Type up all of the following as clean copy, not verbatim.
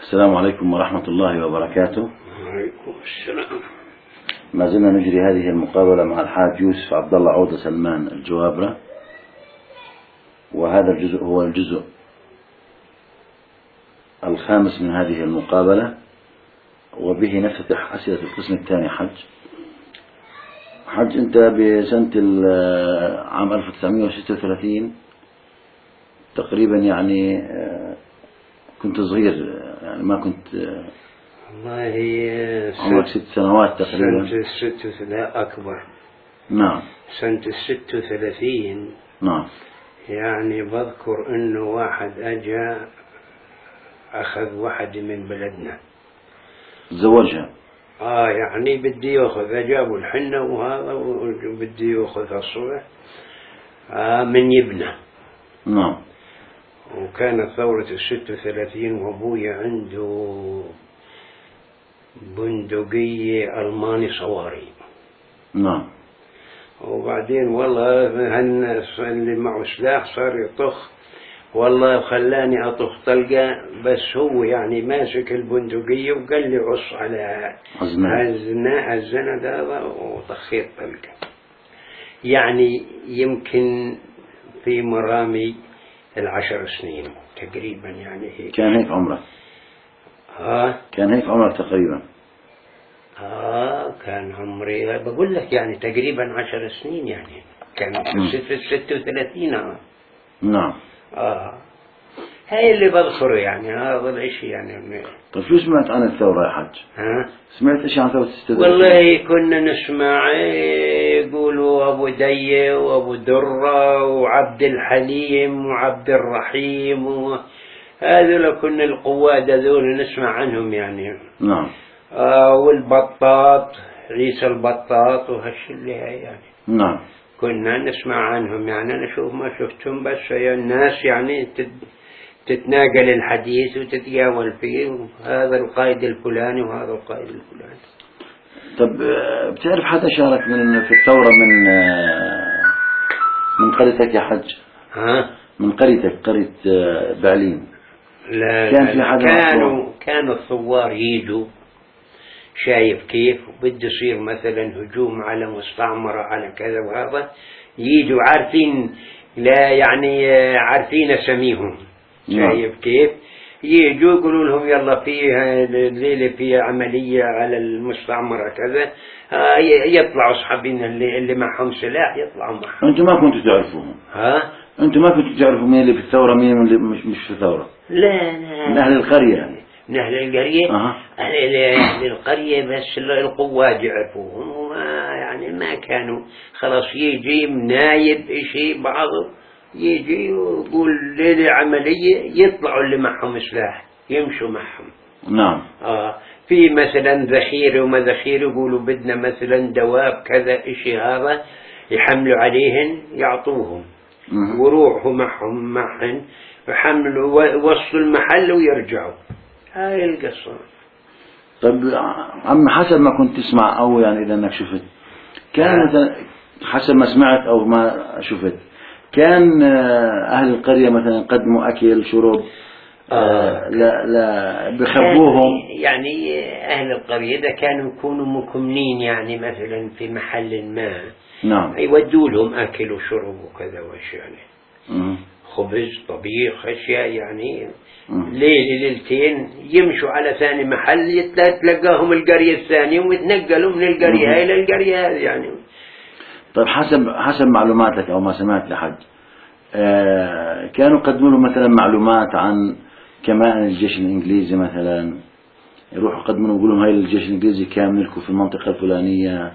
السلام عليكم ورحمة الله وبركاته. وعليكم السلام. ما زلنا نجري هذه المقابلة مع الحاج يوسف عبد الله عودة سلمان الجوابرة، وهذا الجزء هو الجزء الخامس من هذه المقابلة، وبه نفتتح أسئلة القسم الثاني. حج أنت بسنة عام 1936 تقريبا، يعني كنت صغير، يعني ما كنت والله عمرك 6 سنوات تقريبا. سنة 36 لا أكبر. نعم. سنة 36 نعم. يعني بذكر إنه واحد أجا أخذ واحد من بلدنا تزوجها. يعني بدي يأخذ، جابوا الحنة وهذا وبدي يأخذ الصبح من يبنى. نعم. وكانت ثورة 36 وأبوي عنده بندقية ألماني صواري. نعم. وبعدين والله اللي معه سلاح صار يطخ، والله خلاني أطخ طلقة، بس هو يعني ماسك البندقية وقال لي عص على الزند هذا وطخيت طلقة. يعني يمكن في مرامي 10 سنين تقريبا، يعني هيك. كان هيك عمرك؟ كان هيك عمرك تقريبا؟ كان عمري بقول لك يعني تقريبا 10 سنين، يعني كان في 36. نعم. هاي اللي بذكره، يعني هذا الاشي يعني. طيب شو سمعت عن الثورة يا حج؟ سمعت اشي عن ثورة 36؟ والله كنا نسمع يقولوا ابو دية وابو درة وعبد الحليم وعبد الرحيم، هذول كنا القواد هذول نسمع عنهم يعني. نعم. والبطاط عيسى البطاط وهالشي اللي هاي يعني. نعم. كنا نسمع عنهم، يعني أنا شوف ما شفتهم، بس هي الناس يعني تتناقل الحديث وتتجاول فيه، هذا القائد الفلاني وهذا القائد الفلاني. طب بتعرف حدا شارك في الثورة من قريتك يا حج؟ من قريتك، قرية بعلين؟ لا كان في حدا؟ كانوا الثوار يجوا، شايف كيف بده يصير مثلا هجوم على مستعمرة على كذا وهذا، يجوا عارفين، لا يعني عارفين اساميهم. شايف كيف يجوا يقولوا لهم يلا في الليلة في عملية على المستعمرة كذا، يطلعوا اصحابين اللي معهم سلاح يطلعوا معهم. انتم ما كنتوا تعرفوهم؟ انتم ما كنتوا تعرفوا مين اللي في الثورة مين اللي مش في الثورة؟ لا من اهل القرية يعني. من أهل القرية. أهل القرية بس القوات يعرفوهم، وما يعني ما كانوا خلاص. يجي منايب إشي بعضه يجي ويقول ليلة عملية، يطلعوا اللي معهم سلاح يمشوا معهم. نعم. في مثلا ذخيرة وما ذخيرة، يقولوا بدنا مثلا دواب كذا إشي، هذا يحملوا عليهن يعطوهم وروحوا معهن يحملوا وصلوا المحل ويرجعوا. هاي القصة. طيب عم حسب ما كنت تسمع، أو يعني إذا أنك شفت، كان مثلا حسب ما سمعت أو ما شفت، كان أهل القرية مثلا قدموا أكل شرب؟ لا بخبوهم يعني أهل القرية إذا كانوا يكونوا مكمنين، يعني مثلا في محل ما، نعم، يودوا لهم أكل وشرب وكذا وش يعني. خبز طبيخ أشياء يعني. ليلتين يمشوا على ثاني محل، تلقاهم القرية الثانية ويتنقلوا من القرية هاي إلى القرية هذه يعني. طيب حسب معلوماتك أو ما سمعت لحد، كانوا يقدموا لهم مثلا معلومات عن كمان الجيش الإنجليزي، مثلا يروحوا يقدموا لهم يقولوا هاي الجيش الإنجليزي كان ملكه في المنطقة الفلانية؟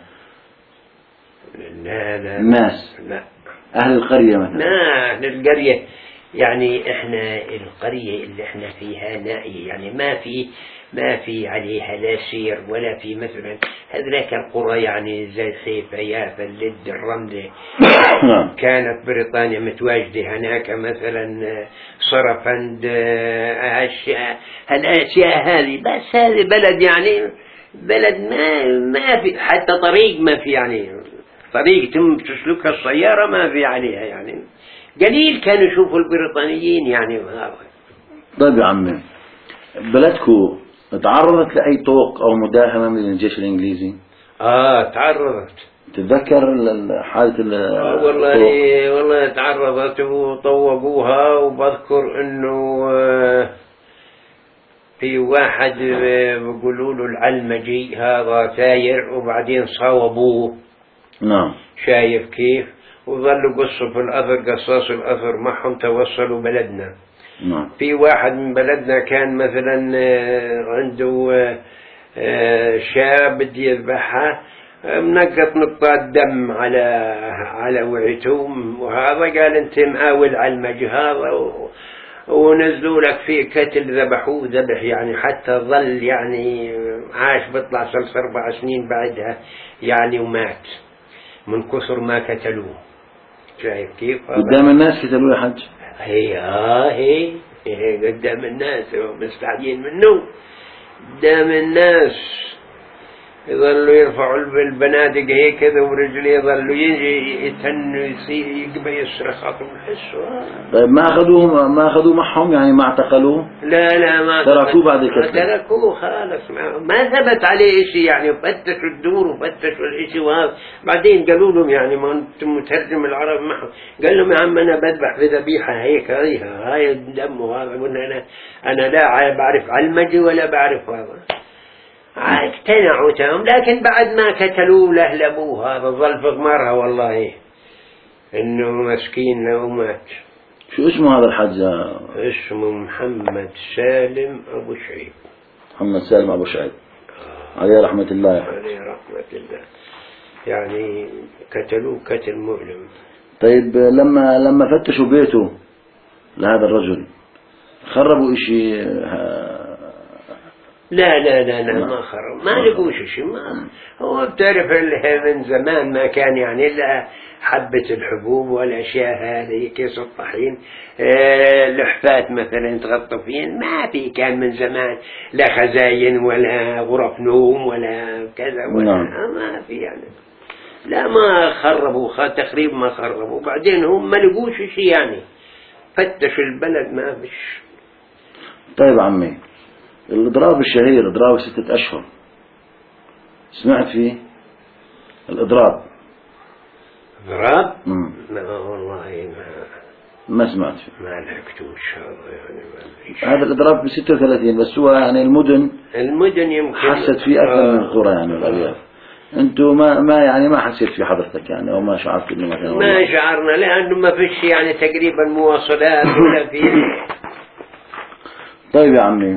لا الناس، لا أهل القرية مثلا. لا، أهل القرية يعني إحنا القرية اللي إحنا فيها نائية، يعني ما في عليها لا سير ولا في مثلا هذاك القرى يعني زي حيفا يافا اللد الرملة. كانت بريطانيا متواجدة هناك مثلا، صرفند، هالأشياء هذه، بس هذه بلد يعني بلد ما في حتى طريق، ما في يعني طريق تسلكها السيارة ما في عليها، يعني قليل كانوا يشوفوا البريطانيين يعني. طيب يا عمي، بلدكم تعرضت لأي طوق أو مداهمة من الجيش الإنجليزي؟ تعرضت. تتذكر حالة والله تعرضت وطوقوها. وبذكر انه في واحد بيقولوا له العلمجي هذا ثاير، وبعدين صاوبوه. نعم. شايف كيف؟ وظلوا قصوا في الأثر، قصاص الأثر معهم توصلوا بلدنا. نعم. في واحد من بلدنا كان مثلا عنده شاب بدي يذبحها، منقط نقطات دم على وعيته، وهذا قال انت مقاول على المجي هذا، ونزلوا لك في كتل، ذبحوه ذبح يعني، حتى ظل يعني عاش بيطلع 3-4 سنين بعدها يعني، ومات من كثر ما قتلوه. شايف كيف؟ قدام الناس قتلوه يا حج؟ هي قدام الناس، مستعجين منه قدام الناس. يظلوا يرفعوا البنادق هيك كذا، ورجليه يظلوا يجي يتنوا يقبل يصرخ من حسه. طيب ما أخذوه معهم يعني، ما اعتقلوه؟ لا ما تركوه بعد الكتل؟ تركوه خالص، ما ثبت عليه شيء يعني. فتشوا الدور وفتشوا الاشي، وهذا بعدين قالوا لهم يعني، ما انتم مترجم العرب معهم، قال لهم يا عم انا بذبح بذبيحه هيك، هاي الدم وهذا. قلنا انا لا بعرف علمجي ولا بعرف هذا. اقتنعوا تهم، لكن بعد ما قتلوه لهلبوه. هذا ظل في غمارها والله، انه مسكين لو مات. شو اسمه هذا الحج؟ اسمه محمد سالم أبو شعيب. محمد سالم أبو شعيب، عليه رحمة الله. عليه رحمة الله. يعني قتلوه قتل مؤلم. طيب لما فتشوا بيته لهذا الرجل خربوا إشي؟ لا ما خرب، ما لقوش شيء. ما هو بتعرف من زمان ما كان يعني إلا حبة الحبوب والأشياء هذه، كيس الطحين، لحفات مثلا تغطوا فيهن، ما في كان من زمان لا خزاين ولا غرف نوم ولا كذا ولا ما في يعني. لا ما خربوا، تقريبا ما خربوا. بعدين هم ما لقوش شيء يعني، فتشوا البلد ما فيش. طيب عمي، الإضراب الشهير، إضراب 6 أشهر، سمعت فيه الإضراب؟ إضراب؟ لا والله ما سمعت فيه، ما لحقتوش هذا يعني. هذا الإضراب ب36 بس، هو يعني المدن يمكن حست فيه أكثر من القرى يعني والأرياف. أنتوا ما حسيت في حضرتك يعني، أو ما شعرت إنه مثلا؟ ما شعرنا، لأنه ما فيش يعني تقريبا مواصلات ولا في. طيب يا عمي،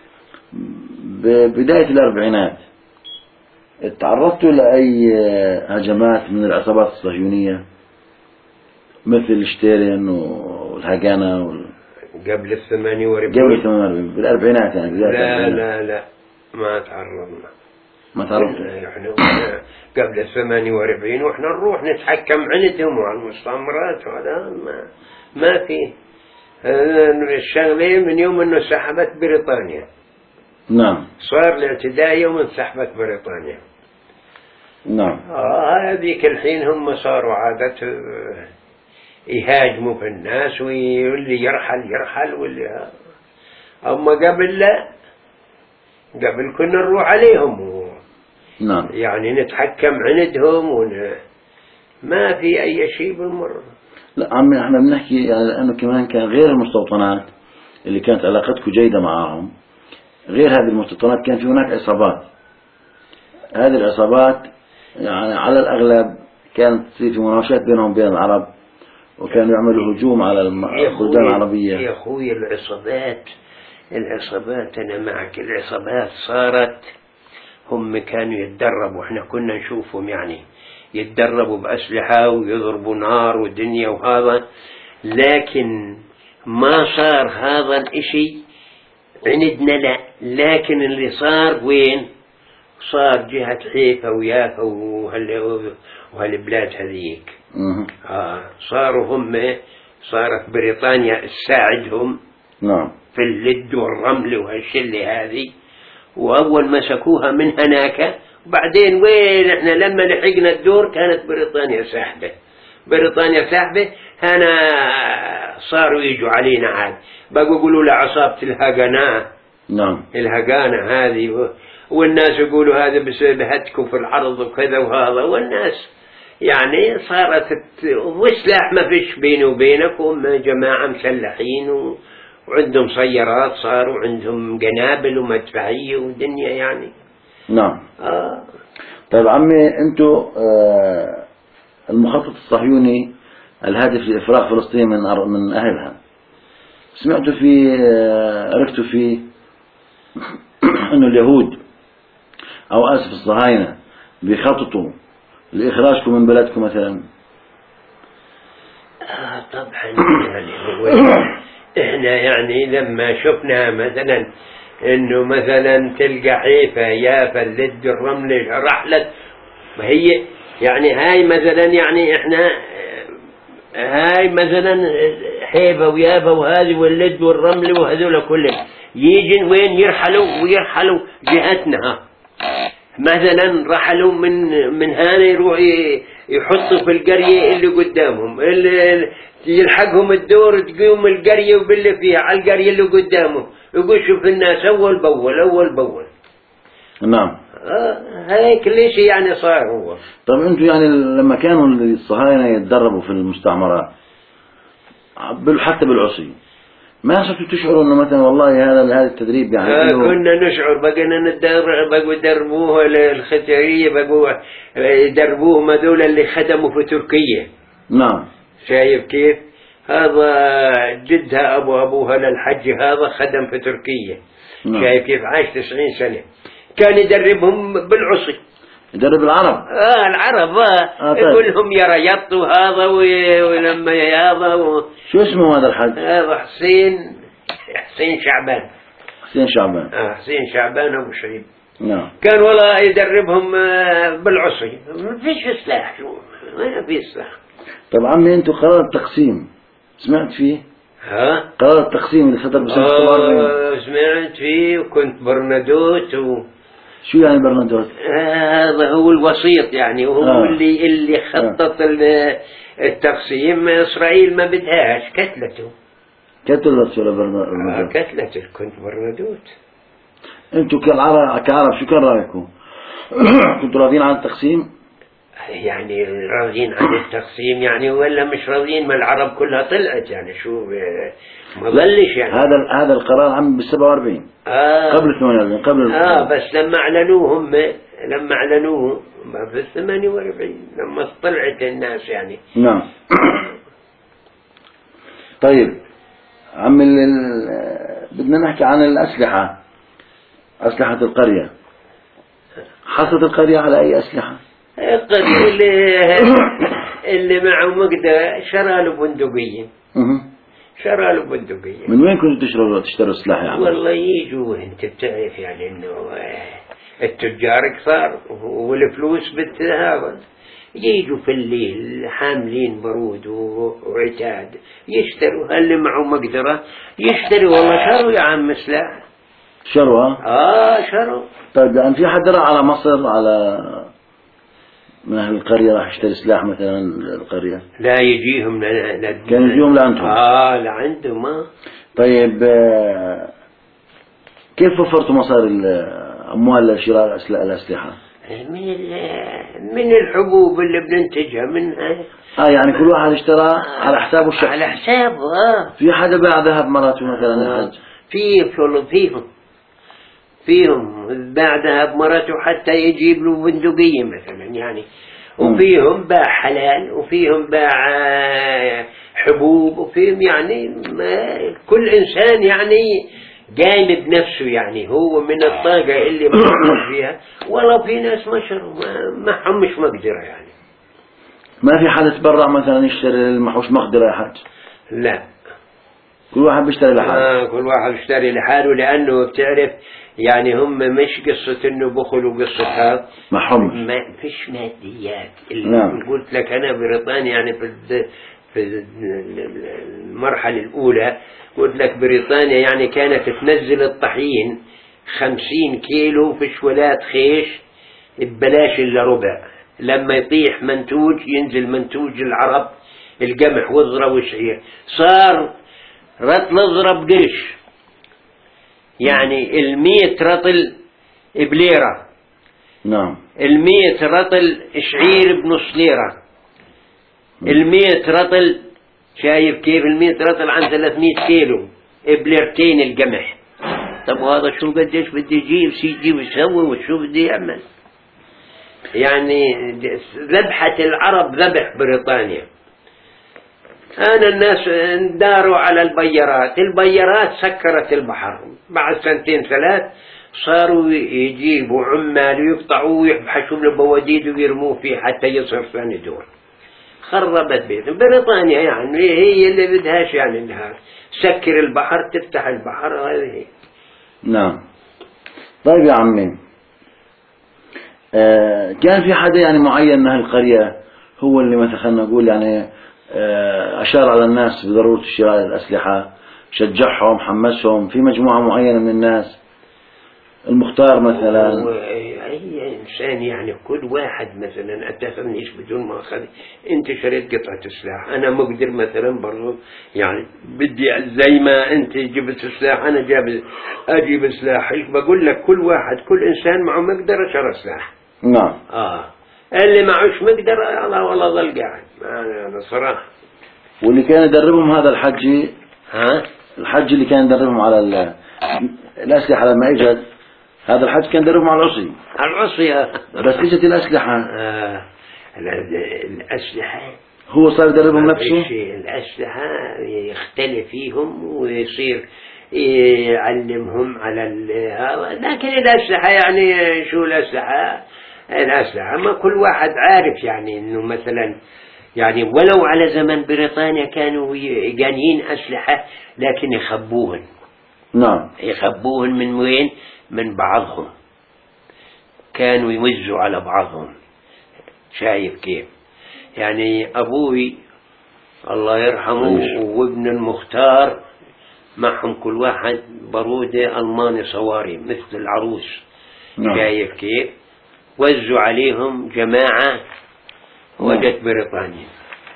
ببداية الأربعينات تعرضتوا لأي هجمات من العصابات الصهيونية مثل شتيرن والهجانة قبل 48؟ قبل 48 بالأربعينات يعني، بداية لا ما تعرضنا. ما تعرضنا احنا قبل 48 واحنا نروح نتحكم عندهم وعلى المستعمرات، وهذا ما في الشغلة من يوم انه سحبت بريطانيا. نعم. صار الاعتداء يوم انسحبت بريطانيا. نعم. هذيك الحين هم صاروا عادة يهاجموا في الناس، واللي يرحل واللي أما قبل لا، قبل كنا نروح عليهم نعم. يعني نتحكم عندهم ما في أي شيء بالمرة. لا عمي، احنا بنحكي يعني لأنه كمان كان غير المستوطنات اللي كانت علاقتكم جيدة معهم، غير هذه المستوطنات كان في هناك عصابات. هذه العصابات يعني على الأغلب كانت في مناوشات بينهم وبين العرب، وكانوا يعملوا هجوم على البلدان العربية. يا أخوي العصابات أنا معك. العصابات صارت هم كانوا يتدربوا، احنا كنا نشوفهم يعني يتدربوا بأسلحة ويضربوا نار ودنيا وهذا، لكن ما صار هذا الاشي عندنا. لا، لكن اللي صار وين؟ صار جهة حيفا ويافا وهالبلاد هذيك. صاروا هم، صارت بريطانيا تساعدهم. نعم. في اللد والرمل وهالشلة هذه، وأول مسكوها من هناك. وبعدين وين احنا لما لحقنا الدور كانت بريطانيا ساحبة. هنا صاروا يجوا علينا عاد، بقوا يقولوا لعصابة الهجناء نعم. الهجانة هذه، والناس يقولوا هذا بسبب هتكوا في العرض وكذا وهذا، والناس يعني صارت وسلاح ما فيش بيني وبينكم جماعة مسلحين وعندهم سيارات، صاروا عندهم قنابل ومدفعية ودنيا يعني. نعم. طيب عمي، انتو المخطط الصهيوني الهادف لإفراغ فلسطين من أهلها، سمعتوا فيه عرفتوا فيه انه اليهود او اسف الصهاينة بيخططوا لإخراجكم من بلدكم مثلا؟ طبعا يعني احنا يعني لما شفنا مثلا انه مثلا تلقى حيفا يافا اللد الرمل رحلت، ما هي يعني هاي مثلا يعني احنا هاي مثلا حيفا ويافا وهذه واللد والرمل وهذول كلهم يجي وين ويرحلوا جهتنا. مثلا رحلوا من هنا يروح يحطوا في القرية اللي قدامهم، اللي يلحقهم الدور تقوم القرية وباللي فيها على القرية اللي قدامهم، يقول شوف الناس أول بأول. نعم. هيك ليش يعني صار هو. طب انتوا يعني لما كانوا الصهاينة يتدربوا في المستعمرات حتى بالعصي، ما صرتوا تشعروا انه مثلا والله هذا التدريب يعني كنا نشعر، بقينا بقوا يدربوه الختارية، بقوا يدربوهم هذول اللي خدموا في تركيا. نعم. شايف كيف؟ هذا جدها أبوها للحج، هذا خدم في تركيا. نعم. شايف كيف؟ عاش 90 سنة، كان يدربهم بالعصي. يدرب العرب؟ العرب. طيب. يقول لهم يا رياض هذا ولما هذا شو اسمه هذا الحج؟ هذا حسين شعبان. حسين شعبان أبو شريف. نعم. كان والله يدربهم بالعصي، ما فيش سلاح، ما في سلاح. طب عمي، انتوا قرار التقسيم سمعت فيه؟ قرار التقسيم اللي صدر بسنة 47. سمعت فيه، وكنت برندوت شو يعني برندوت؟ هذا هو الوسيط يعني، وهو اللي خطط التقسيم. إسرائيل ما بدهاش، كتلته ولا برندوت؟ كتلته، كنت برندوت. انتوا كعرب شو كان رأيكم؟ كنتوا راضيين عن التقسيم؟ يعني راضيين عن التقسيم يعني، ولا مش راضيين؟ ما العرب كلها طلعت يعني، شو ما ظلش يعني. هذا القرار عم بال47 قبل 48 قبل بس لما اعلنوه ما في 48 لما طلعت الناس يعني. نعم. طيب عمي، بدنا نحكي عن أسلحة القرية. حصلت القرية على أي أسلحة؟ اللي معه مقدرة شرى له بندقية. من وين كنتوا تشتروا سلاح يعني؟ والله يجوا، انت بتعرف يعني انه التجار كثار والفلوس بالذهب، يجوا في الليل حاملين برود وعتاد يشتروا. اللي معه مقدرة يشتري. والله شروا يا عم سلاح. شروا؟ شروا. طيب يعني في حد راح على مصر من أهل القرية راح يشتري سلاح مثلا القرية؟ لا، يجيهم كان يجيهم لأنتم؟ لعندهم. طيب كيف وفرتوا مصاري الأموال لشراء الأسلحة؟ من الحبوب اللي بننتجها منها. يعني كل واحد اشترى على حسابه الشخصي. على حسابه. في حدا باع ذهب مراته مثلا؟ فيهم باع ذهب مرته حتى يجيب له بندقية مثلا يعني. وفيهم باع حلال، وفيهم باع حبوب، وفيهم يعني كل إنسان يعني قايم بنفسه يعني، هو من الطاقة اللي مقدر فيها. والله في ناس ما مش مقدرة يعني. ما في حد تبرع مثلا يشتري المحوش مقدرة يا حاج؟ لا، كل واحد بيشتري لحاله. كل واحد بيشتري لحاله، لأنه بتعرف يعني هم مش قصة انه بخل وقصة هذا، ما فيش ماديات. نعم. قلت لك انا بريطانيا يعني في المرحلة الاولى، قلت لك بريطانيا يعني كانت تنزل الطحين 50 كيلو في شولات خيش ببلاش الا ربع. لما يطيح منتوج ينزل منتوج العرب القمح والذرة والشعير، صار رطل اضرب قرش. يعني 100 رطل بليرة، نعم. 100 رطل شعير بنص ليرة، 100 رطل، شايف كيف 100 رطل عن 300 كيلو بليرتين القمح. طب وهذا شو قديش بدي يجيب يجيب يسوي وشو بدي يعمل؟ يعني ذبحة العرب ذبح بريطانيا. أنا الناس داروا على البيارات سكرت البحر. بعد 2 3 صاروا يجيبوا عمال ويقطعوا ويبحثوا من البواديد ويرموه فيه حتى يصير ثاني دور. خربت بيت بريطانيا، يعني هي اللي بدهاش يعني انها سكر البحر تفتح البحر، هذه هي. نعم. طيب يا عمي، كان في حدا يعني معين من أهل القرية هو اللي مثلا خلينا نقول يعني أشار على الناس بضرورة شراء الأسلحة، شجعهم، حمسهم، في مجموعة معينة من الناس، المختار مثلا؟ أي إنسان يعني كل واحد مثلا أتفهمنيش بدون ما أخذ. أنت شريت قطعة سلاح، أنا مقدر مثلا برضو يعني بدي زي ما أنت جبت سلاح أنا أجيب سلاح. بقول لك كل واحد كل إنسان معه مقدر شرى سلاح. نعم. اللي معوش مقدر الله والله ظل قاعد. أنا صراحة. واللي كان يدربهم هذا الحج، الحج اللي كان يدربهم على الأسلحة لما إجت، هذا الحج كان يدربهم على العصي. بس إجت الأسلحة. الأسلحة هو صار يدربهم نفسه. الأسلحة يختلف فيهم ويصير يعلمهم على هذا. لكن الأسلحة يعني شو الأسلحة ما كل واحد عارف يعني إنه مثلا يعني ولو على زمن بريطانيا كانوا جانين أسلحة لكن يخبوهن. نعم. يخبوهن من وين؟ من بعضهم، كانوا يوزوا على بعضهم. شايف كيف؟ يعني أبوي الله يرحمه وابن المختار معهم كل واحد برودة ألماني صواري مثل العروس. نعم. شايف كيف؟ وزوا عليهم جماعة وجت بريطانيا،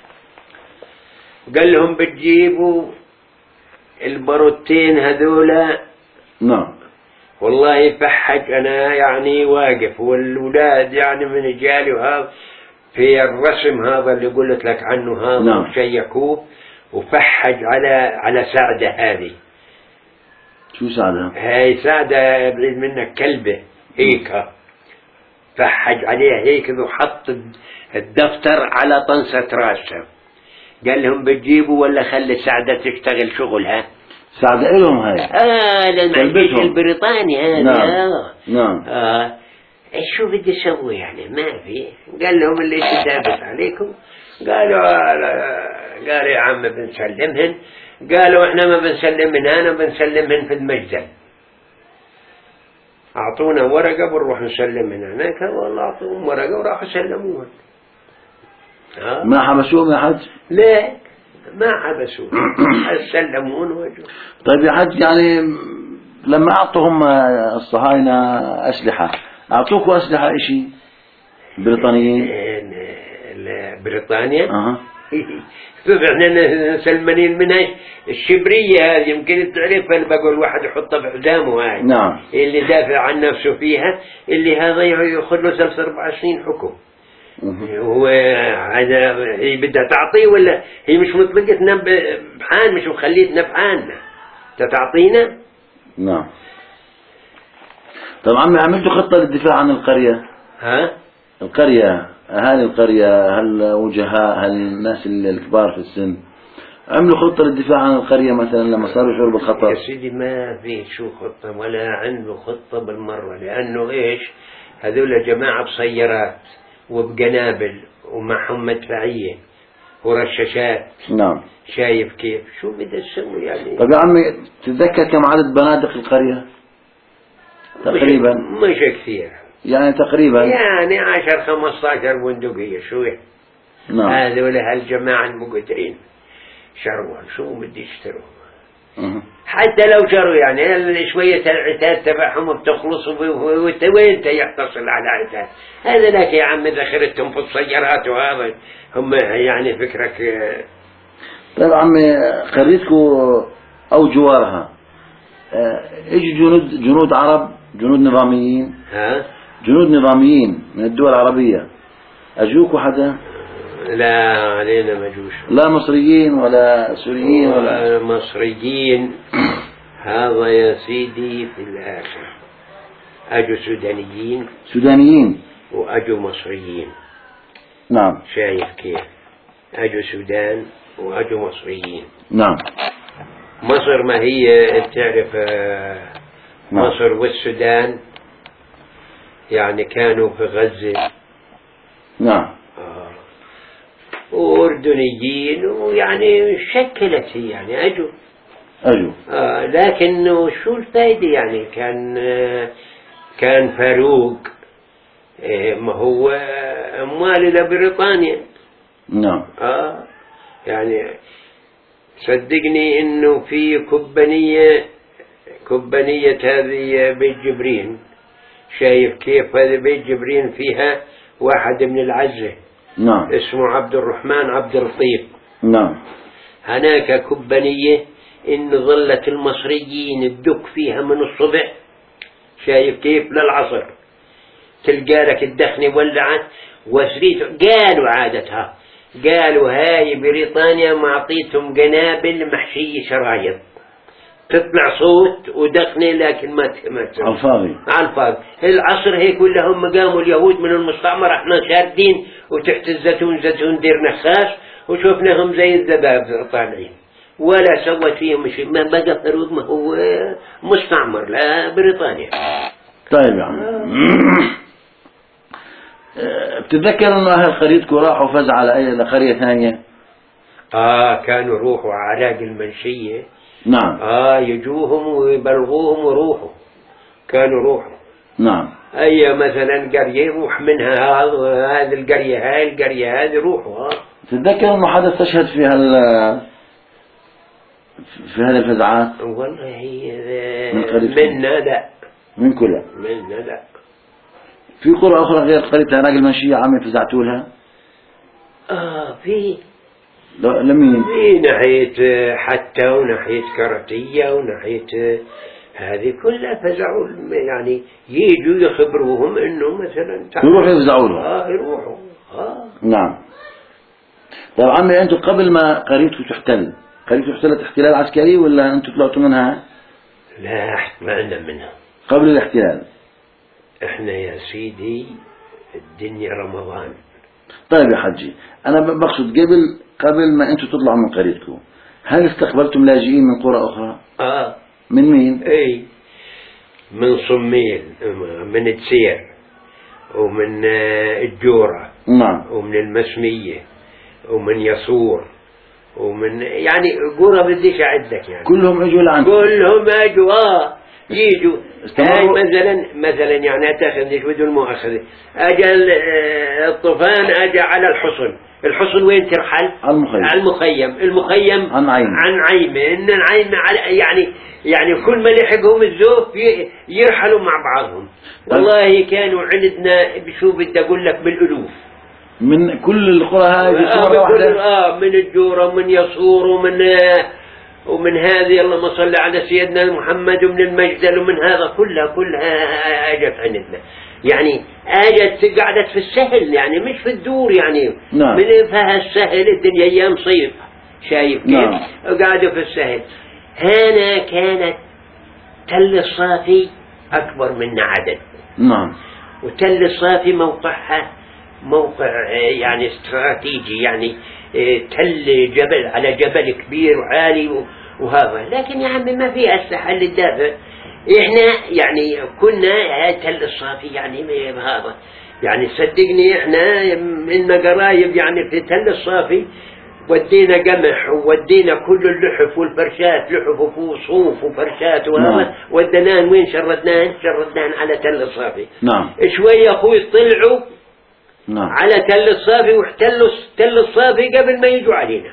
قال لهم بتجيبوا البروتين هذولا. نعم. والله فحج أنا يعني واقف والولاد يعني من جالي وهذا في الرسم هذا اللي قلت لك عنه هذا. نعم. شيكوه وفحج على سعدة. هذه شو سعدة؟ هاي سعدة بعيد منك كلبة هيك، فحج عليها هيك وحط الدفتر على طنسة راسه. قال لهم بتجيبوا ولا خلي سعدة تشتغل شغلها. سعدة إلهم هاي. للمعيش البريطاني هذا. نعم. نعم. شو بدي اسوي يعني ما في. قال لهم اللي تدابس عليكم. قالوا يا عم بنسلمهن. قالوا احنا ما بنسلمهن، انا بنسلمهن في المجزل. اعطونا ورقة بنروح نسلمهن هناك. والله اعطوهم ورقة وراحوا سلموها. ما حبسوهم يا حج؟ لا ما حبسوهم. سلمون وجهه. طيب يا حج، يعني لما اعطوهم الصهاينة أسلحة، اعطوكوا أسلحة اشي بريطانيين؟ بريطانيا احنا سلمانين منها الشبرية هذه يمكن تعرفها، اللي بقول واحد يحطها في حزامه هاي. نعم. اللي دافع عن نفسه فيها، اللي هذا ياخذ له 3 4 سنين حكم. هو هي بدها تعطيه ولا هي مش مطلقتنا بحان، مش مخليتنا بحالنا تعطينا. نعم. طب عمي، عملتوا خطة للدفاع عن القرية؟ القرية، أهالي القرية، هل وجهاء، هل الناس الكبار في السن عملوا خطة للدفاع عن القرية مثلا لما صاروا يشعروا بالخطر؟ يا سيدي ما في شو خطة ولا عنده خطة بالمرة، لأنه إيش هذول جماعة بسيارات وبقنابل ومعهم مدفعية ورشاشات. نعم. شايف كيف؟ شو بدي اسوي يعني؟ طب يا عمي، تتذكر كم عدد بنادق القرية تقريبا؟ مش كثير يعني تقريبا يعني 10 15 بندقية. شو يعني؟ نعم. هذول هالجماعة المقدرين شروها شو بدي يشتروا. حتى لو شروا يعني شوية العتاد تبعهم بتخلص وين يحتصل على عتاد هذا. لك يا عم دخلتهم في السيارات وهذا هم يعني فكرك. طيب عمي، قريتكم أو جوارها اجوا جنود عرب، جنود نظاميين، ها؟ جنود نظاميين من الدول العربية، أجوكوا حدا؟ لا علينا ما جوش. لا مصريين ولا سوريين ولا مصريين. هذا يا سيدي في الآخر أجوا سودانيين. سودانيين وأجوا مصريين. نعم. شايف كيف؟ أجوا سودان وأجوا مصريين. نعم. مصر ما هي تعرف نعم. مصر والسودان يعني كانوا في غزة. نعم. وأردنيين ويعني شكلت يعني أجوا. لكن شو الفائدة يعني؟ كان فاروق ما هو أموال إلى بريطانيا. نعم. يعني صدقني إنه في كوبانية هذه بيت جبرين. شايف كيف هذا بيت جبرين فيها واحد من العزة. نعم. اسمه عبد الرحمن عبد اللطيف. نعم. هناك كوبانية إن ظلت المصريين الدك فيها من الصبح. شايف كيف للعصر تلقى لك الدخنة ولعت وسريت. قالوا عادتها، قالوا هاي بريطانيا معطيتهم قنابل محشية شرايط تطلع صوت ودخنة لكن ما على الفاضي. على الفاضي. العصر هيك كلهم قاموا اليهود من المستعمرة احنا شاردين وتحت الزيتون زيتون دير نخاش وشوفناهم زي الذباب طالعين ولا سوت فيهم شيء. ما بقى فاروق ما هو مستعمر لا بريطانيا. طيب يا عم بتتذكر انه اهل قريتكم راحوا فزع على اي قرية ثانية؟ كانوا يروحوا عراق المنشية. نعم. يجوهم ويبلغوهم وروحوا. كانوا يروحوا. نعم. اي مثلا قرية يروح منها هذه القرية هاي القرية هذه يروحوا. تتذكر انه حدا استشهد في هذه الفزعات؟ والله منا لا. من كلها؟ منا لا. في قرى أخرى غير قرية العراق المنشية عم فزعتوا لها؟ في لمين؟ في ناحية حتى وناحية كرتية وناحية هذه كلها فزعوا. يعني يجوا يخبروهم انه مثلا يروحوا يفزعوا لها. يروحوا. نعم. طيب عمي انتم قبل ما قريتكم تحتل، قريتكم احتلت احتلال عسكري ولا انتم طلعتوا منها؟ لا احتلنا منها قبل الاحتلال. احنا يا سيدي الدنيا رمضان. طيب يا حجي انا بقصد قبل ما انتم تطلعوا من قريتكم هل استقبلتم لاجئين من قرى اخرى؟ من مين؟ اي من صميل، من تسير، ومن الجورة. نعم. ومن المسمية، ومن يسور، ومن يعني قرى بديش اعد لك يعني. كلهم اجوا لعندكم؟ كلهم اجوا يجوا. هاي مثلا يعني اتاخذ بدون مؤاخذة اجى الطوفان اجى على الحصن وين ترحل؟ على المخيم عن عيمة. ان عيمة يعني كل ما لحقهم الزوف يرحلوا مع بعضهم. والله كانوا عندنا بشو بدي اقول لك بالالوف من كل القرى هاي من الجورة ومن يصور ومن هذه اللهم صل على سيدنا محمد ومن المجدل ومن هذا كلها اجت عندنا. يعني اجت قعدت في السهل يعني مش في الدور يعني. نعم. من فيها السهل الدنيا ايام صيف. شايف كيف؟ نعم. وقعدوا في السهل. هنا كانت تل الصافي اكبر منا عدد. نعم. وتل الصافي موقع يعني استراتيجي يعني تل جبل على جبل كبير وعالي وهذا. لكن يا عمي ما في أسلحة للدافع. احنا يعني كنا تل الصافي يعني هذا يعني صدقني احنا من قرايب يعني في تل الصافي ودينا قمح وودينا كل اللحف والفرشات لحف وصوف وفرشات وهذا. ودناهن وين شردناهن على تل الصافي. نعم. شوية اخوي طلعوا نعم. على تل الصافي واحتلوا تل الصافي قبل ما يجوا علينا.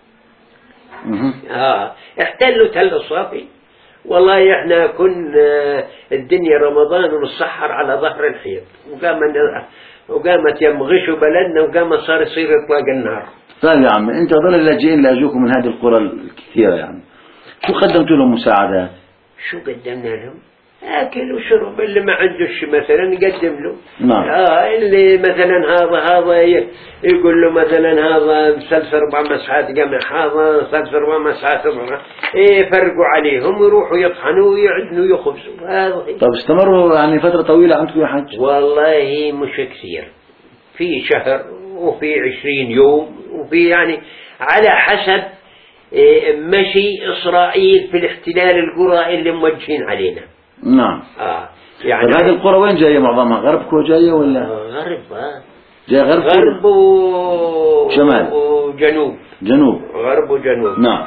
احتلوا تل الصافي. والله احنا كنا الدنيا رمضان ونسحر على ظهر الحيط وقامت يمغشوا بلدنا وقامت صار يصير اطلاق النار. طيب يا عمي انت هذول اللاجئين اللي اجوكم من هذه القرى الكثيرة يعني شو قدمتوا لهم مساعدات؟ شو قدمنا لهم؟ أكل وشرب. اللي ما عندوش مثلا نقدم له. نعم. اللي مثلا هذا يقول له مثلا هذا مسلسل 4 مسحات قمح، هذا مسلسل 4 مسحات ربع، يفرقوا عليهم ويروحوا يطحنوا ويعدنوا ويخبزوا. هذا. طب استمروا يعني فترة طويلة عندكم يا حج؟ والله مش كثير، في شهر وفي 20 يوم وفي يعني على حسب مشي إسرائيل في الاحتلال القرى اللي موجهين علينا. نعم. يعني هذه القرى وين جاية معظمها؟ غربكم جاية ولا؟ غرب. جاي غرب وشمال وجنوب. جنوب. غرب وجنوب. نعم.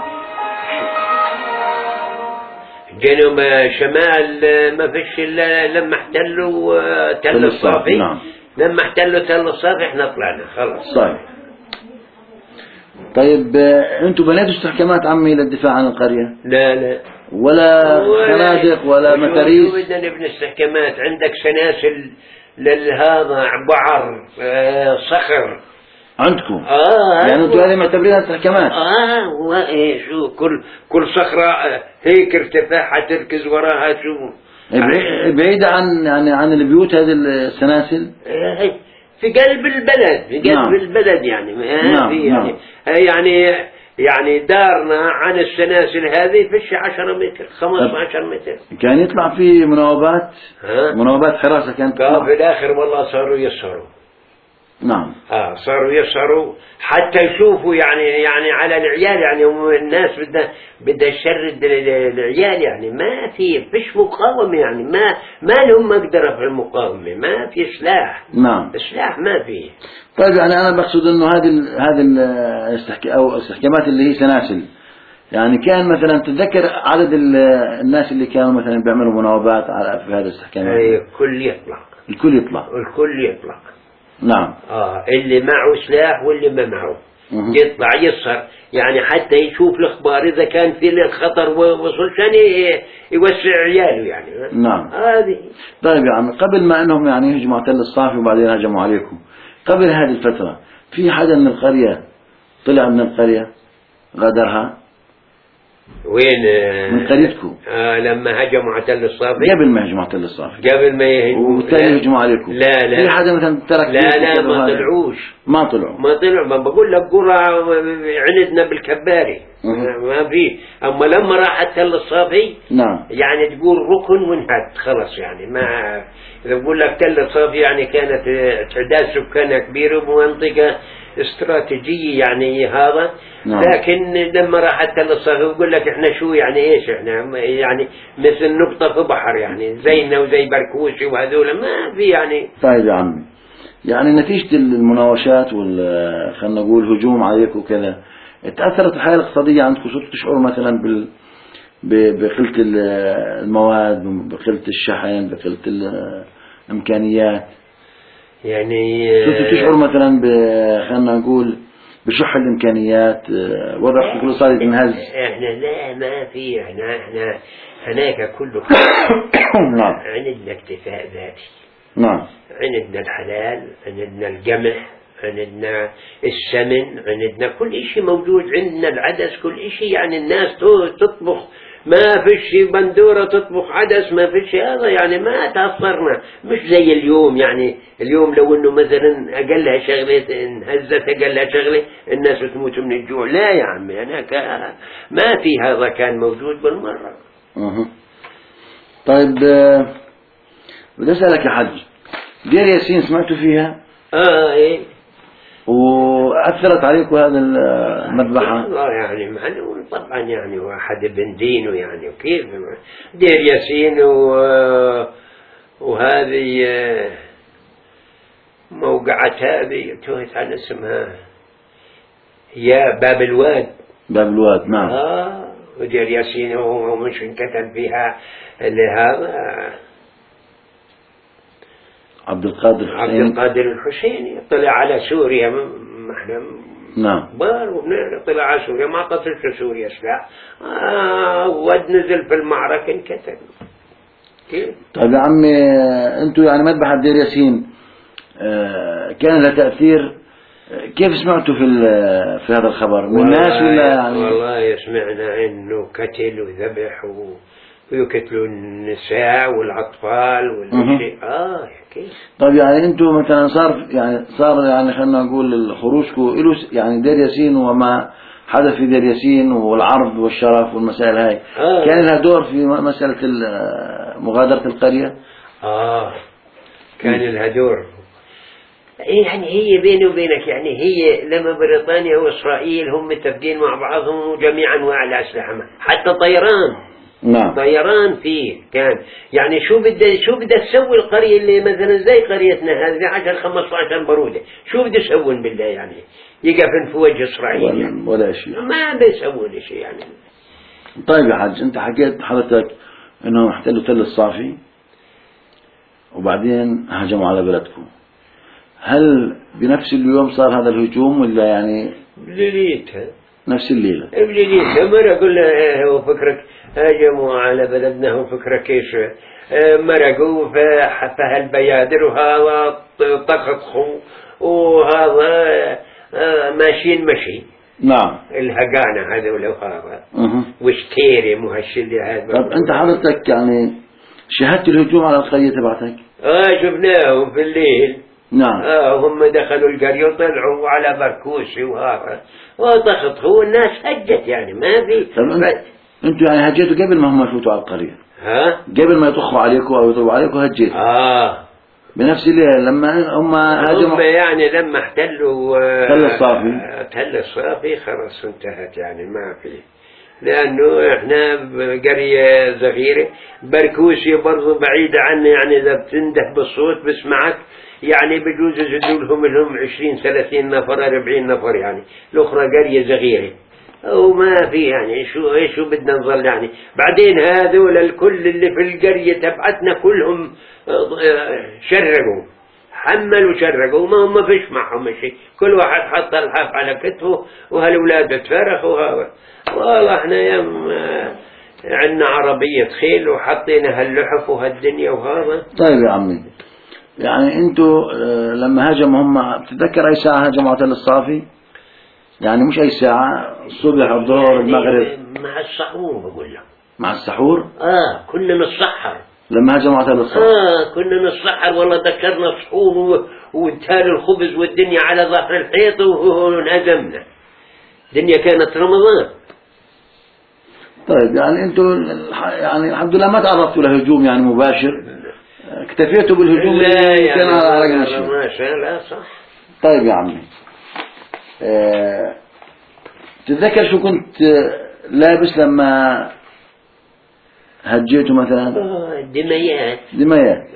جنوب شمال ما فيش إلا لما احتلوا تل الصافي. نعم. لما احتلوا تل الصافي احنا طلعنا خلاص. صحيح. طيب انتم بنيتوا استحكامات عمي للدفاع عن القرية؟ لا ولا خنادق ولا متاريس؟ بدنا نبني استحكامات. عندك سلاسل لهذا بعر صخر عندكم؟ يعني انتم هذه معتبرينها استحكامات؟ شو كل صخرة هيك ارتفاعها تركز وراها شو بعيدة عن البيوت هذه السلاسل؟ في قلب البلد، في قلب نعم. البلد يعني. نعم. يعني دارنا عن السلاسل هذه فيش 10 متر 15 متر. كان يطلع في مناوبات حراسة كانت تطلع في الآخر والله صاروا يسهروا. نعم. صاروا يسهروا حتى يشوفوا يعني على العيال. يعني الناس بدها تشرد العيال. يعني ما فيش مقاومة. يعني ما لهم مقدرة في المقاومة. ما في سلاح. نعم. السلاح ما فيه. طيب يعني أنا بقصد إنه هذه الاستحكامات اللي هي سلاسل، يعني كان مثلا تتذكر عدد الناس اللي كانوا مثلا بيعملوا مناوبات في هذه الاستحكامات؟ الكل يطلع. نعم. اللي معه سلاح واللي ما معه يطلع يسهر. يعني حتى يشوف الأخبار إذا كان في الخطر وصل عشان يوسع عياله يعني. نعم. هذه. طيب يعني قبل ما أنهم يعني يهجموا تل الصافي وبعدين هجموا عليكم، قبل هذه الفترة في حدا من القرية طلع من القرية غادرها؟ وين؟ من قريتكم. لما هجموا على تل الصافي. قبل ما يهجموا على تل الصافي. قبل ما يهجموا. وبالتالي يهجموا عليكم. لا في حدا مثلا ترك؟ لا ما طلعوش. ما طلعوا. ما بقول لك قرى عندنا بالكباري. ما في. أما لما راحت تل الصافي. نعم. يعني تقول ركن وانهد خلص. يعني ما إذا بقول لك تل الصافي يعني كانت تعداد سكانها كبير ومنطقة استراتيجية يعني هذا. نعم. لكن لما راحت تل الصافي بقول لك احنا شو يعني ايش احنا يعني مثل نقطة في بحر يعني زينا وزي بركوشي وهذول ما في يعني. طيب يا عمي، يعني نتيجة المناوشات خلينا نقول هجوم عليك وكذا تأثرت الحياة الاقتصادية عندكم؟ صرتوا تشعروا مثلا بقلة المواد، بقلة الشحن، بقلة الإمكانيات؟ يعني صرتوا تشعروا مثلا خلينا نقول بشح الإمكانيات، وضعكم الاقتصادي ينهز؟ احنا لا ما في. احنا هناك كله. نعم. عندنا اكتفاء ذاتي. نعم. عندنا الحلال، عندنا القمح، عندنا السمن، عندنا كل شيء موجود. عندنا العدس كل شيء. يعني الناس تطبخ ما فيش بندورة تطبخ عدس ما فيش هذا. يعني ما تأثرنا مش زي اليوم. يعني اليوم لو انه مثلا اقلها شغلة انهزت اقلها شغلة الناس بتموت من الجوع. لا يا عمي انا ما في هذا كان موجود بالمرة. طيب بدي اسألك يا حج، دير ياسين سمعتوا فيها؟ ايه. وأثرت عليكم هذا المذبحة؟ يعني معلوم طبعا. يعني واحد ابن دينه يعني وكيف دير ياسين وهذه موقعة هذه توهت عن اسمها يا باب الواد. باب الواد. نعم. ودير ياسين ومش انكتب فيها اللي هذا عبد القادر الحسيني طلع على سوريا. احنا نعم. طلع على سوريا ما قتلش سوريا سلاح. ود نزل في المعركة انكتب. كيف؟ طيب يا عمي انتوا يعني مذبحة دير ياسين كان لها تأثير؟ كيف سمعتوا في هذا الخبر من الناس ولا يعني؟ والله سمعنا انه قتل وذبح ويقتلوا النساء والأطفال والشيء. كيف. طيب يعني انتم مثلا صار يعني خلينا نقول خروجكم له يعني دير ياسين وما حدث في دير ياسين والعرض والشرف والمسائل هاي كان لها دور في مسألة مغادرة القرية؟ كان لها دور. يعني هي بيني وبينك، يعني هي لما بريطانيا وإسرائيل هم متفقين مع بعضهم وجميع أنواع الأسلحة، حتى طيران. نعم. طيران فيه كان. يعني شو بدها تسوي القرية اللي مثلا زي قريتنا هذه 10-15 برودة، شو بده يسوون بالله يعني؟ يقفن في وجه إسرائيل يعني ولا شيء، ما بيسوون شيء يعني. طيب يا حاج، انت حكيت حضرتك انهم احتلوا تل الصافي وبعدين هجموا على بلدكم، هل بنفس اليوم صار هذا الهجوم ولا يعني بليلتها؟ نفس الليلة بليلتها. مرة أقول له هو فكرك هاجموا على بلدنا، هو فكرك ايش؟ مرقوا فهالبيادر وهذا طخطخوا وهذا ماشيين مشي. نعم. الهقانة هذول وهذا وشتيري مهشلي هذا. طب انت حضرتك يعني شاهدت الهجوم على القرية تبعتك؟ شفناهم في الليل. نعم. هم دخلوا القرية وطلعوا على بركوسي وهذا وطخطخوا والناس هجت يعني ما في. انتوا يعني هجيتوا قبل ما هم يفوتوا على القرية؟ قبل ما يطخوا عليكم او يضربوا عليكم هجيتوا؟ بنفس الليل لما هم هاجموا يعني لما احتلوا تل الصافي خلاص انتهت يعني ما في. لأنه إحنا قرية صغيرة، بركوسي برضو بعيدة عنه، يعني إذا بتنده بالصوت بسمعك يعني بجوز يزيدوا لهم 20-30 نفر 40 نفر يعني. الأخرى قرية صغيرة وما في يعني شو بدنا نظل يعني. بعدين هذول الكل اللي في القرية تبعتنا كلهم شرقوا، حملوا شرقوا، ما هم فيش معهم شيء، كل واحد حط الحاف على كتفه وهالولاد تفرخوا هذا. والله احنا عندنا عربية خيل وحطينا هاللحف وهالدنيا وهذا. طيب يا عمي، يعني انتوا لما هاجموا هم بتتذكر اي ساعة هاجموا على تل الصافي؟ يعني مش اي ساعة، الصبح الظهر يعني المغرب؟ مع السحور بقول لك. مع السحور؟ كنا نتسحر لما هاجموا على تل الصافي. كنا نتسحر والله، ذكرنا سحور وانتهى الخبز والدنيا على ظهر الحيط وانهزمنا. الدنيا كانت رمضان. طيب يعني انتوا يعني الحمد لله ما تعرضتوا لهجوم يعني مباشر، اكتفيتوا بالهجوم اللي كان على رقنا لا صح. طيب يا عمي، تتذكر شو كنت لابس لما هجيتوا مثلا؟ دميات.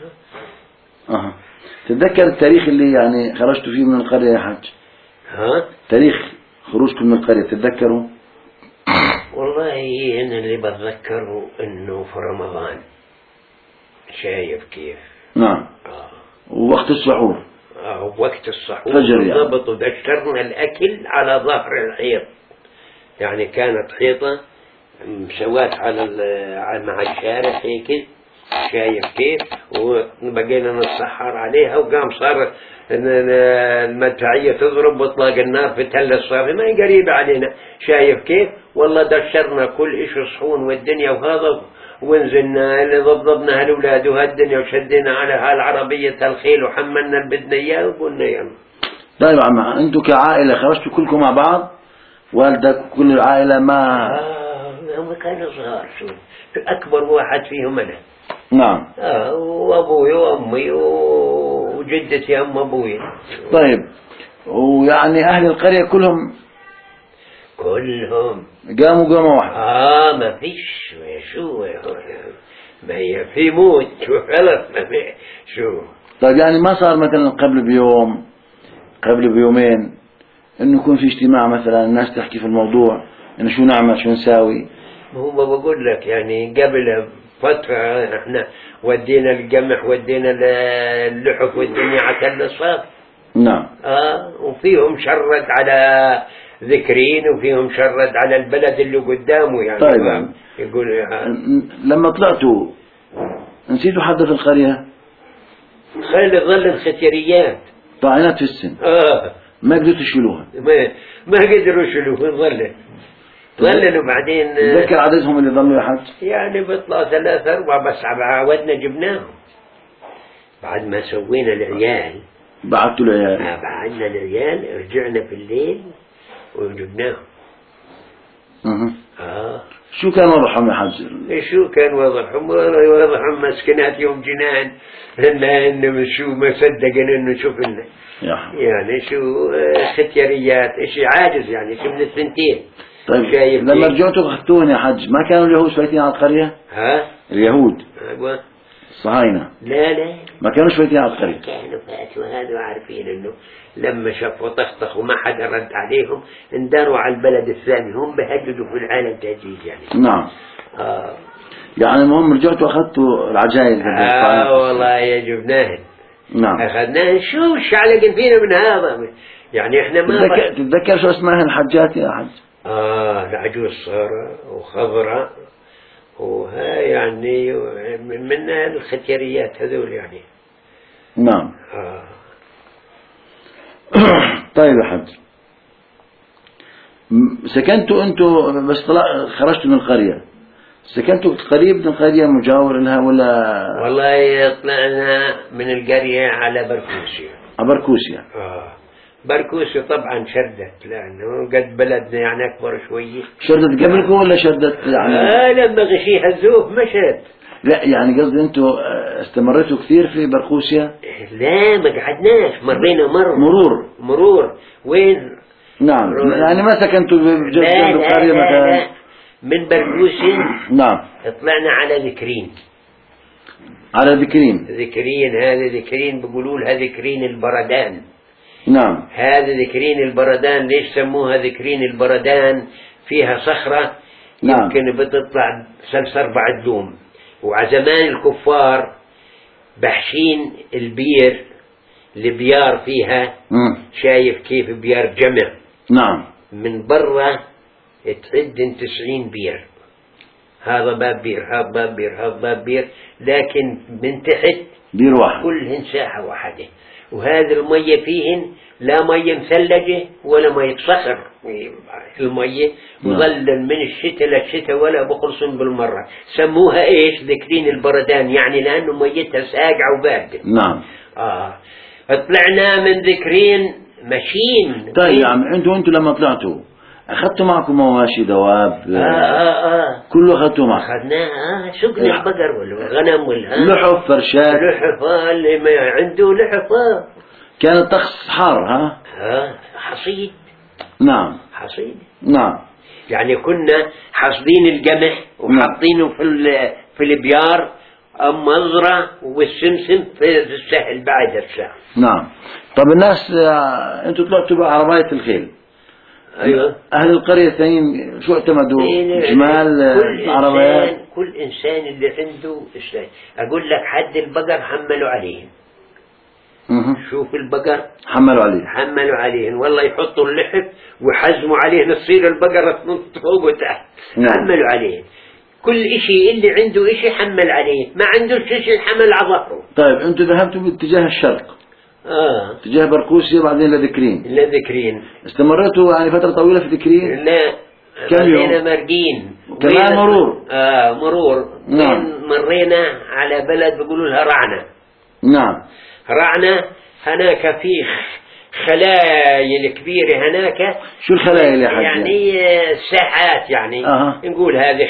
تتذكر التاريخ اللي يعني خرجتوا فيه من القرية يا حاج؟ تاريخ خروجكم من القرية تتذكروا؟ والله أنا اللي بتذكره إنه في رمضان، شايف كيف؟ نعم. ووقت السحور. وقت السحور فجر يعني. ضبطوا دشرنا الأكل على ظهر الحيط، يعني كانت حيطة مسوات على مع الشارع هيك، شايف كيف؟ وبقينا نتسحر عليها، وقام صار المدفعية تضرب واطلاق النار في تل الصافي، ما هي قريبة علينا، شايف كيف؟ والله دشرنا كل إيش صحون والدنيا وهذا، ونزلنا اللي ضبضبنا هالأولاد وهالدنيا وشدينا على هالعربية الخيل وحملنا البدنا إياه وقلنا يلا. طيب عم، أنتوا كعائلة خرجتوا كلكم مع بعض؟ والدك كل العائلة ما هم كانوا صغار، شو أكبر واحد فيهم أنا. نعم. وأبوي وأمي وجدتي أم أبوي. طيب، ويعني أهل القرية كلهم قاموا واحدة؟ ما فيش شو ما هي في موت شو خلص ما في شو. طيب يعني ما صار مثلا قبل بيوم قبل بيومين إنه يكون في اجتماع مثلا الناس تحكي في الموضوع إنه شو نعمل شو نساوي؟ هو بقول لك يعني قبل فترة احنا ودينا القمح ودينا اللحف والدنيا على تل الصافي. نعم. وفيهم شرد على ذكرين وفيهم شرد على البلد اللي قدامه يعني. طيب يقول لما طلعتوا نسيتوا حد في القرية؟ خلي ظل الختيريات طاعنات في السن. ما قدرتوا تشيلوها؟ ما قدروا يشيلوها ظلت. ظللوا بعدين تذكر عددهم اللي ظلوا يا حج؟ يعني بيطلعوا 3 4 بس عودنا جبناهم بعد ما سوينا العيال. بعثتوا العيال؟ بعدنا العيال رجعنا في الليل وجبناهم. شو كان وضعهم يا حج؟ شو كان وضعهم؟ وضعهم مسكنات يوم جنان إنه شو ما صدقن إنه شوفنا يعني شو ختياريات إشي عاجز يعني شو من الثنتين. طيب لما رجعتوا أخذتوهم يا حج ما كانوا اليهود فايتين على القرية؟ اليهود الصهاينة لا ما كانوا فايتين على القرية؟ كانوا فاتوا هذا عارفين إنه لما شافوا طخطخوا ما حدا رد عليهم انداروا على البلد الثاني هم بهجدوا في العالم تهجيد يعني. نعم. يعني المهم رجعتوا أخذتوا العجائز. والله يا جبناهن. نعم. أخذناهن شو شعلقن فينا من هذا يعني إحنا ما تتذكر شو اسمها الحجات يا حج؟ العجوز صارة وخضرة وهاي يعني من الختياريات هذول يعني. نعم. طيب يا حج سكنتوا انتوا بس خرجتوا من القرية سكنتوا قريب من القرية مجاور لها ولا؟ والله طلعنا من القرية على بركوسيا. بركوسيا. بركوسيا طبعا شردت لأنه قد بلدنا يعني أكبر شوية. شردت قبلكم ولا شردت يعني؟ لما غشيها الزوف مشت. لا يعني قصدي انتوا استمرتوا كثير في بركوسيا؟ لا ما قعدناش مرينا مرور وين؟ نعم يعني ما سكنتوا بجنب القرية مثلا؟ لا من بركوسيا نعم طلعنا على ذكرين. ذكرين هذا ذكرين بيقولوا لها ذكرين البردان. نعم. هذا ذكرين البردان ليش سموها ذكرين البردان؟ فيها صخرة نعم. يمكن بتطلع 3-4 دلوم وعزمان الكفار بحشين البيار فيها. شايف كيف بيار جمع؟ نعم. من برا تعد 90 بير هذا باب بير هذا باب بير هذا باب بير لكن من تحت بير واحد كلهن ساحة واحدة وهذه المية فيهن لا مية مثلجة ولا مية صخر المية مظلل من الشتاء للشتاء ولا بخلصن بالمرة. سموها ايش؟ ذكرين البردان يعني لأنه ميتها ساقعة وباردة. نعم. طلعنا من ذكرين ماشيين. طيب يا عم انتوا لما طلعتوا اخذتوا معكم مواشي دواب؟ كله اخذتوا معكم؟ اخذناه سقنا البقر والغنم لحف فرشات اللي ما عنده لحف. كان الطقس حار حصيد. نعم. حصيد. نعم. يعني كنا حاصدين القمح وحاطينه في البيار مزرعة والسمسم في السهل بعد الساعة. نعم. طب الناس انتوا طلعتوا بعرباية الخيل. أيوة. أهل القرية الثانيين شو اعتمدوا؟ جمال عربيات. كل إنسان اللي عنده إشي أقول لك حد البقر حملوا عليهم. شوف البقر حملوا عليهم والله يحطوا اللحف ويحزموا عليه تصير البقرة تنط فوق وتحت. حملوا عليه كل إشي اللي عنده إشي حمل عليه ما عندوش إشي حمل على ظهره. طيب أنتوا ذهبتوا باتجاه الشرق اتجاه بركوسيا بعدين لذكرين. استمرتوا يعني فترة طويلة في ذكرين؟ لا كم يوم؟ مرقين كمان مرور. نعم. مرينا على بلد بيقولوا لها رعنة. نعم. رعنة هناك في خلايا كبيرة هناك. شو الخلايا اللي حاجة؟ يعني ساحات يعني نقول هذه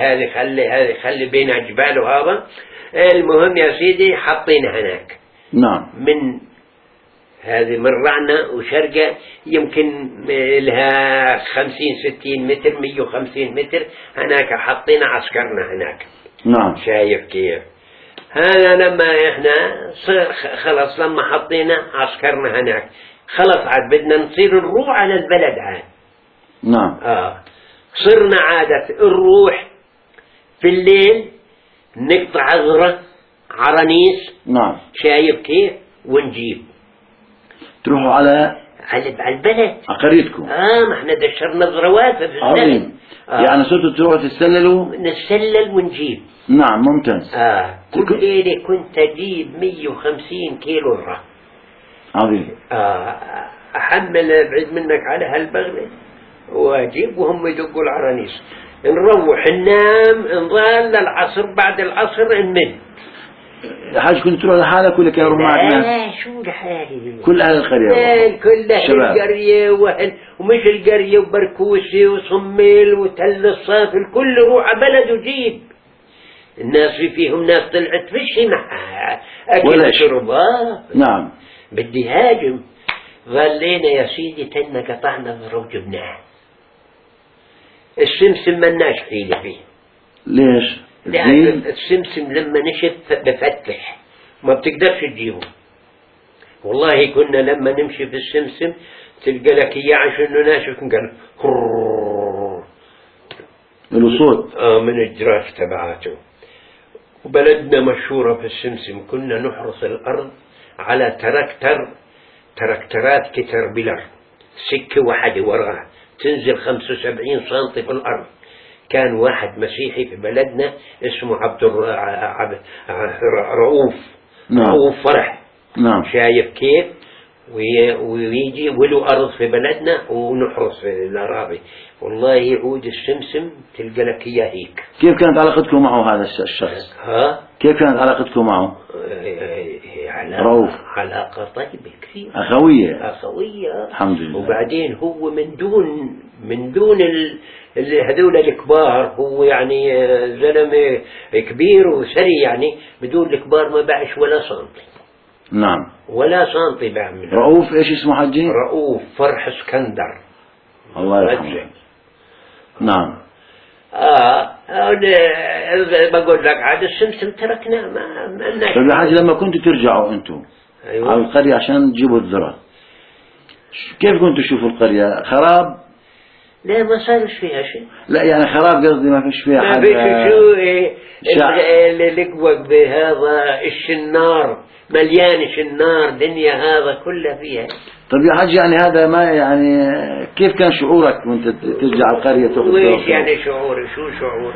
خلي بين جبال وهذا. المهم يا سيدي حطينا هناك. نعم. من هذه من رعنة وشرقة يمكن لها 50-60 متر 150 متر هناك حطينا عسكرنا هناك. نعم. شايف كيف هذا لما احنا خلص لما حطينا عسكرنا هناك خلص عاد بدنا نصير نروح على البلد عاد. نعم. صرنا عادة نروح في الليل نقطع عذرة عرانيس. نعم. شايف كيف ونجيب تروحوا على البلد على قريتكم. ما احنا دشرنا ذروات في السلل. يعني صرتوا تروحوا تتسللوا؟ نتسلل ونجيب. نعم ممتاز. كل ليلة كنت أجيب 150 كيلو عظيم. أحمل بعيد منك على هالبغلة واجب، وهم يدقوا العرانيس. نروح ننام، نظل للعصر، بعد العصر نمد. حاج كنت تروح لحالك ولا كانوا معك ناس؟ لا شو لحالي، كل أهل القرية كل أهل القرية ومش القرية، وبركوسي وصميل وتل الصافل، كل روح بلد وجيب. الناس فيهم ناس طلعت فيش معها أكل شرب. نعم. بدي هاجم. ظلينا يا سيدي تنا قطعنا ذرة وجبناه. السمسم مناش حيلة فيه. ليش؟ لأن السمسم لما نشف بفتح، ما بتقدرش تجيبه. والله كنا لما نمشي في السمسم تلقى لك إياه عشان ناشف نقول له صوت من الجراف تبعاته. وبلدنا مشهورة في السمسم، كنا نحرس الأرض على تركترات كتربيلر، سكة واحدة وراها تنزل 75 سنتي في الأرض. كان واحد مسيحي في بلدنا اسمه رؤوف. نعم. رؤوف فرح. نعم. شايف كيف؟ ويجي وله أرض في بلدنا ونحرس في الأراضي. والله يعود السمسم تلقى لك إياه هيك. كيف كانت علاقتكم معه هذا الشخص؟ كيف كانت علاقتكم معه؟ رؤوف علاقة طيبة كثير، أخوية. الحمد لله. وبعدين هو من دون هذول الكبار، هو يعني زلمة كبير وسري، يعني بدون الكبار ما بعش ولا سنتي. نعم. ولا سنتي بعمل. رؤوف ايش اسمه حجي؟ رؤوف فرح اسكندر. الله يرحمه. نعم. بقول لك عاد السمسم تركنا ما طيب يا حاج لما كنتوا ترجعوا انتم على القرية عشان تجيبوا الذرة، كيف كنتوا تشوفوا القرية؟ خراب؟ لا ما صارش فيها شيء. لا يعني خراب قصدي ما فيش فيها ما فيش شو القوق بهذا الشنار، مليان شنار دنيا هذا كلها فيها. طيب يا حاج يعني هذا ما يعني كيف كان شعورك وانت ترجع القرية تاخذ ويش يعني شعوري؟ شو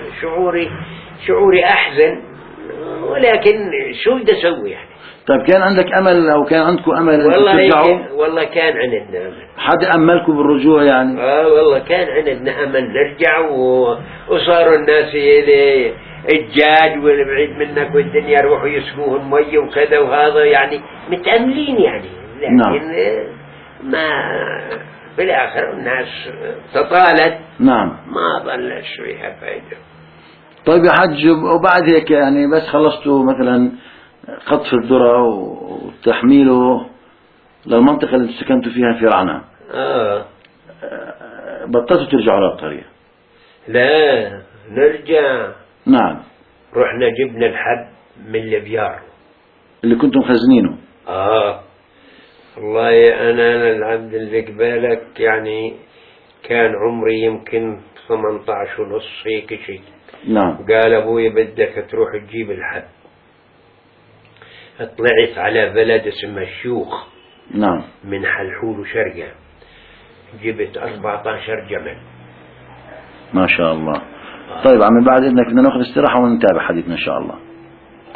شعوري أحزن، ولكن شو بدي أسوي يعني. طيب كان عندك أمل أو كان عندكم أمل ترجعوا؟ والله كان عندنا أمل. حدا أملكم بالرجوع يعني؟ والله كان عندنا أمل نرجع، وصاروا الناس الجاج والبعيد منك والدنيا يروحوا يسقوهم مي وكذا وهذا، يعني متأملين يعني. لكن نعم. ما بالآخر الناس تطالت. نعم. ما ظلش فيها فائدة. طيب يا حج وبعد هيك يعني بس خلصتوا مثلا قطف الذرة وتحميله للمنطقة اللي سكنتوا فيها في رعنا، بطلتوا ترجعوا للقرية؟ لا نرجع. نعم. رحنا جبنا الحب من البيار اللي كنتم خزنينه. والله أنا العبد اللي قبالك يعني كان عمري يمكن 18 ونص هيك شيء. نعم. قال أبوي بدك تروح تجيب الحب. طلعت على بلد اسمه الشيوخ. نعم. من حلحول وشرقة، جبت 14 جمل. ما شاء الله. طيب عمي بعد إذنك بدنا ناخذ استراحة ونتابع حديثنا إن شاء الله.